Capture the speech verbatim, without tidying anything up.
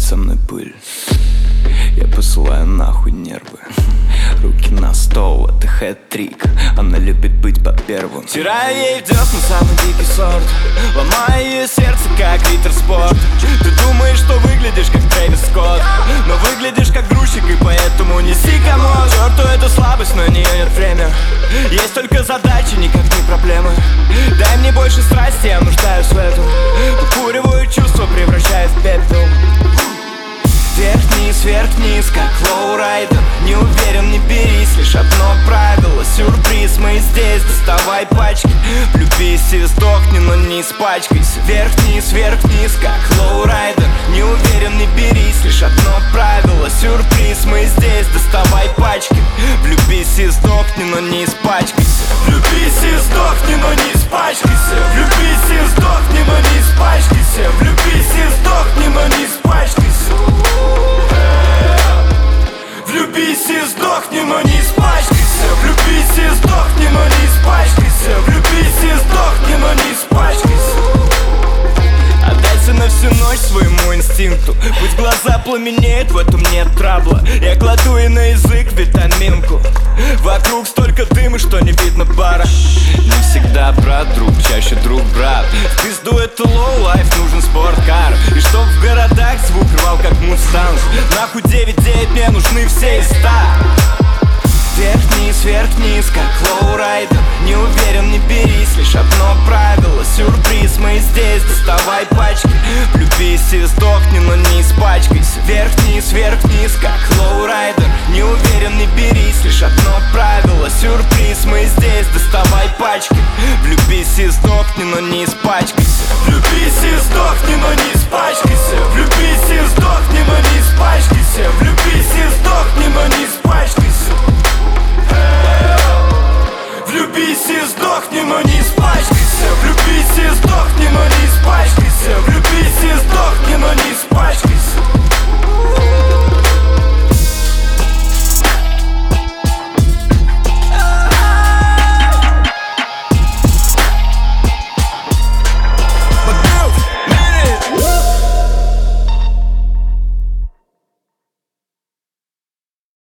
со мной пыль. Я посылаю нахуй нервы. Руки на стол, это хэт-трик. Она любит быть по первым. Тираю ей в десна самый дикий сорт. Ломаю ее сердце, как литр спорт. Ты думаешь, что выглядишь как Трэвис Скотт, но выглядишь как грузчик, и поэтому неси комод. Черту эту слабость, но у нее нет времени. Есть только задачи, никак не проблемы. Дай мне больше страсти, я нуждаюсь в этом. Покуриваю чувства, превращаю в пепел. Вверх-вниз, вверх-вниз, как лоурайдер. Не уверен, не берись, лишь одно правило. Сюрприз, мы здесь, доставай пачки. Влюбись и сдохни, но не испачкайся. Вверх-вниз, вверх-вниз, как лоурайдер. Не уверен, не берись, лишь одно правило. Сюрприз, мы здесь, доставай пачки. Влюбись и сдохни, но не испачкайся. Влюбись и сдохни, но не испачкайся. Влюбись и сдохни, но не испачкайся. Влюбись и сдохни, но не испачкайся. Влюбись и сдохни, но не испачкайся. Влюбись и сдохни, но не испачкайся. Влюбись и сдохни, но не испачкайся. Отдайся на всю ночь своему инстинкту. Пусть глаза пламенеют, в этом нет трабла. Я кладу ей на язык витаминку. Вокруг столько дыма, что не видно пара. Не всегда брат, друг, чаще друг, брат. В пизду это лоу-лайф, нужен спорткар. И чтоб в городах звук рвал как мустанг. Нахуй девять девять, мне нужны все из ста. Вверх-вниз, вверх-вниз, как лоурайдер. Не уверен, не берись, лишь одно правило. Сюрприз, мы здесь, доставай пачки. Влюбись и сдохни, но не испачкайся. Вверх-вниз, вверх-вниз, как